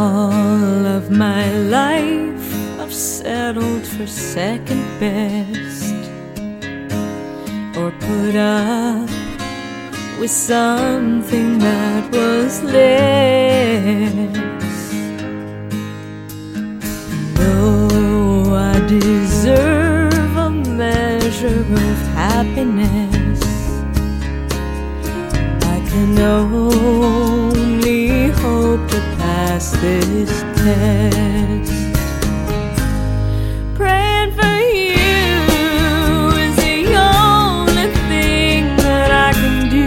All of my life I've settled for second best, or put up with something that was less. Though I deserve a measure of happiness, I can only hope to pass this test. Praying for you is the only thing that I can do.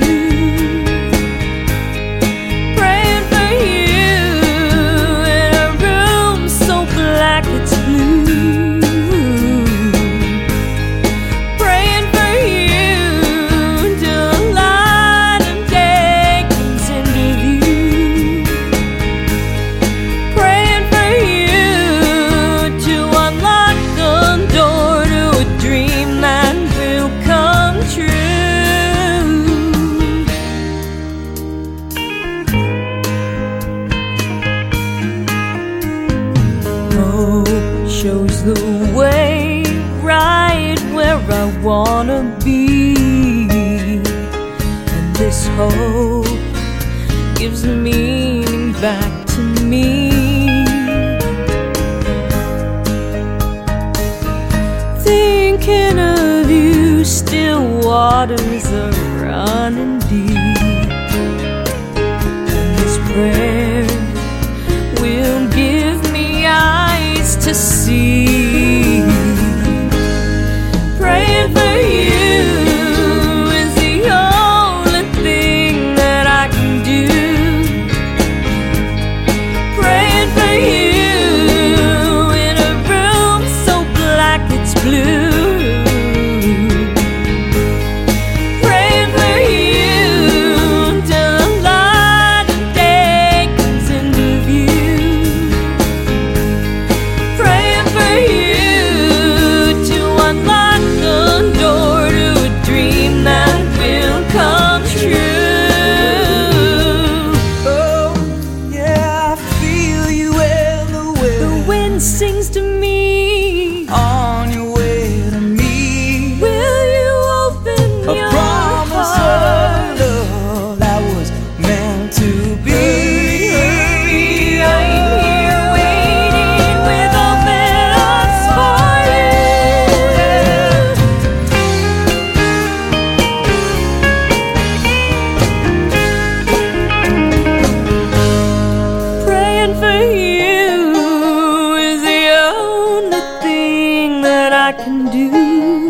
Praying for you in a room so black it's blue. Praying for you till the light of day comes into view. Praying for you to unlock the door to a dream that will come true. Hope shows the way right where I wanna be, and this hope gives meaning back to me. Thinking of you, still waters are running deep, and this prayer will give me eyes to see. Praying for you is the only thing that I can do. Praying for you in a room so black it's blue. Praying for you till the light of day comes into view. Praying for you to unlock the door to a dream that will come true. Oh, yeah, I feel you everywhere. The wind sings to me. On your way to me, Will you open a your promise heart? of love that was meant to be. I'm here waiting with open arms for you. Praying for you is the only thing that I can do.